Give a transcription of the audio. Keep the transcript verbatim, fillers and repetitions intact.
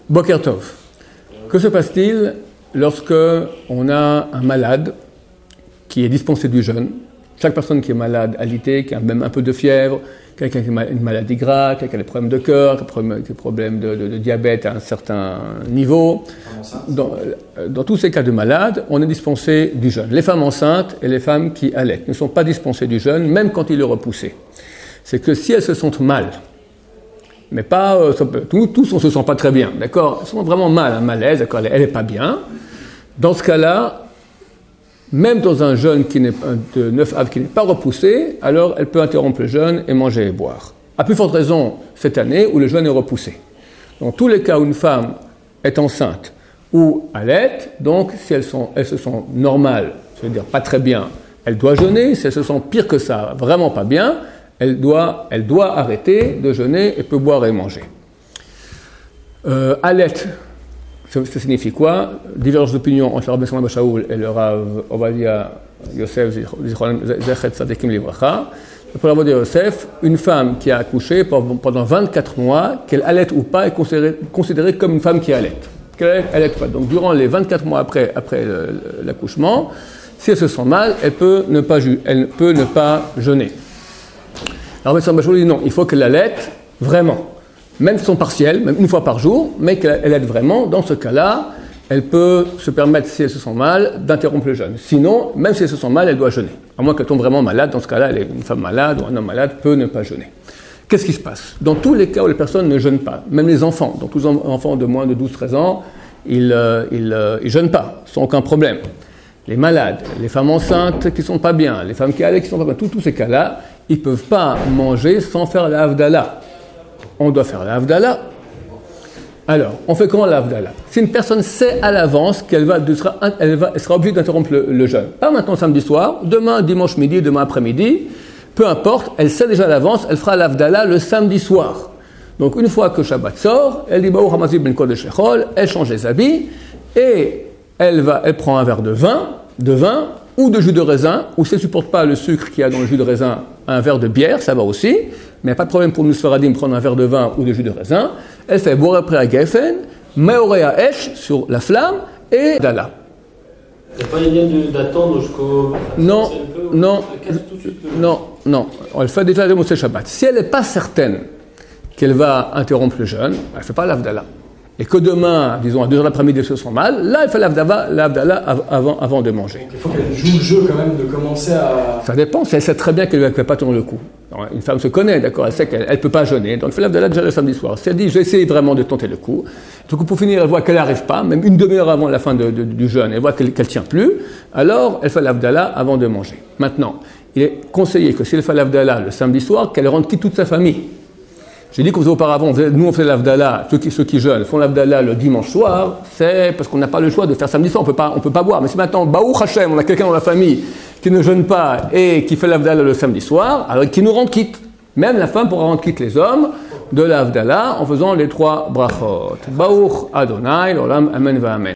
Boker Tov. Que se passe-t-il lorsque on a un malade qui est dispensé du jeûne? Chaque personne qui est malade, alité, qui a même un peu de fièvre, quelqu'un qui a une maladie grave, quelqu'un qui a des problèmes de cœur, qui a des problèmes de, de, de diabète à un certain niveau. Dans, dans tous ces cas de malades, on est dispensé du jeûne. Les femmes enceintes et les femmes qui allaitent ne sont pas dispensées du jeûne, même quand il est repoussé. C'est que si elles se sentent mal, mais pas, euh, tous, tous on se sent pas très bien, d'accord? Elles sont vraiment mal, un malaise, d'accord? Elle n'est pas bien. Dans ce cas-là, même dans un jeûne qui n'est, de neuf av qui n'est pas repoussé, alors elle peut interrompre le jeûne et manger et boire. À plus forte raison cette année où le jeûne est repoussé. Dans tous les cas où une femme est enceinte ou allaite, donc si elles, sont, elles se sentent normales, c'est-à-dire pas très bien, elle doit jeûner. Si elle se sent pire que ça, vraiment pas bien, elle doit, elle doit arrêter de jeûner et peut boire et manger. Euh, allaite. Ça, ça signifie quoi? Diverses opinions entre le Rabbi Salman Shaul et le Rav Ovadia Yosef Zechet Tzadikim Livracha. Pour le Rav Ovadia Yosef, une femme qui a accouché pendant vingt-quatre mois, qu'elle allaite ou pas, est considérée, considérée comme une femme qui allaite. Qu'elle allaite pas. Donc durant les vingt-quatre mois après, après le, l'accouchement, si elle se sent mal, elle peut ne pas, elle peut ne pas jeûner. Le Rabbi Salman Shaul dit non, il faut qu'elle allaite vraiment. Même son partiel, même une fois par jour, mais qu'elle aide vraiment, dans ce cas-là, elle peut se permettre, si elle se sent mal, d'interrompre le jeûne. Sinon, même si elle se sent mal, elle doit jeûner. À moins qu'elle tombe vraiment malade, dans ce cas-là, elle est une femme malade ou un homme malade peut ne pas jeûner. Qu'est-ce qui se passe? Dans tous les cas où les personnes ne jeûnent pas, même les enfants, donc tous les enfants de moins de douze treize ans, ils ne ils, ils jeûnent pas, sans aucun problème. Les malades, les femmes enceintes qui ne sont pas bien, les femmes qui allaitent qui ne sont pas bien, tous, tous ces cas-là, ils ne peuvent pas manger sans faire la havdalah. On doit faire la havdalah. Alors, on fait comment la havdalah? Si une personne sait à l'avance qu'elle va, elle va, elle sera obligée d'interrompre le, le jeûne, pas maintenant samedi soir, demain dimanche midi, demain après-midi, peu importe, elle sait déjà à l'avance, elle fera la havdalah le samedi soir. Donc une fois que Shabbat sort, elle dit Baou Hamazi ben Kodesh Echol, elle change les habits et elle va, elle prend un verre de vin, de vin ou de jus de raisin, ou si elle ne supporte pas le sucre qu'il y a dans le jus de raisin, un verre de bière, ça va aussi, mais il n'y a pas de problème pour nous Sfaradim prendre un verre de vin ou de jus de raisin. Elle fait boire après à Geffen, Meoré à Esh sur la flamme et Dala. Il n'y a pas moyen d'attendre jusqu'au... Non, non, non, non, elle fait déjà le Moshe Shabbat. Si elle n'est pas certaine qu'elle va interrompre le jeûne, elle ne fait pas l'Avdala. Et que demain, disons à deux heures l'après-midi, elle se sent mal, là, elle fait l'Avdala avant, avant de manger. Donc, il faut qu'elle joue le jeu quand même de commencer à... Ça dépend, si elle sait très bien qu'elle ne va pas tourner le coup. Alors, une femme se connaît, d'accord, elle sait qu'elle ne peut pas jeûner, donc elle fait l'Avdala déjà le samedi soir. Si elle dit, je vais essayer vraiment de tenter le coup, donc pour finir, elle voit qu'elle n'arrive pas, même une demi-heure avant la fin de, de, du jeûne, elle voit qu'elle ne tient plus, alors elle fait l'Avdala avant de manger. Maintenant, il est conseillé que si elle fait l'Avdala le samedi soir, qu'elle rende quitte toute sa famille. J'ai dit qu'auparavant, nous on fait l'Avdala, ceux qui, ceux qui jeûnent font l'Avdala le dimanche soir, c'est parce qu'on n'a pas le choix de faire samedi soir, on peut pas, on peut pas boire. Mais si maintenant, Baou Hachem, on a quelqu'un dans la famille qui ne jeûne pas et qui fait l'Avdala le samedi soir, alors qui nous rend quitte. Même la femme pourra rendre quitte les hommes de l'Avdala en faisant les trois brachot. Baou Adonai, l'Olam, Amen va Amen.